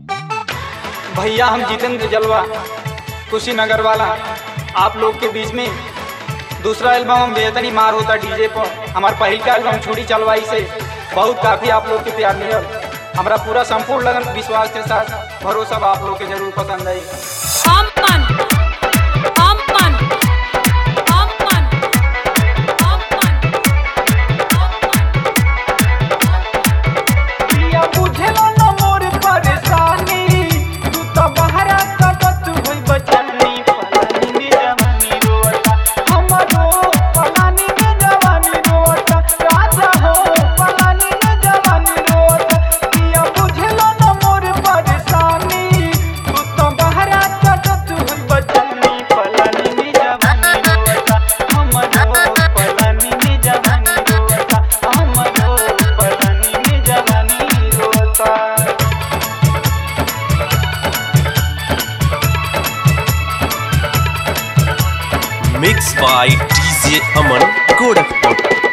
भैया हम जितेंद्र जलवा कुशीनगर वाला आप लोग के बीच में दूसरा एल्बम हम बेहतरी मार होता डीजे पर। हमारा पहल का एल्बम छुड़ी चलवाई से बहुत काफ़ी आप लोग के प्यार मिलल। हमारा पूरा संपूर्ण लगन विश्वास के साथ भरोसा आप लोग के जरूर पसंद आई। Mixed by DJ Aman Gorakhpur।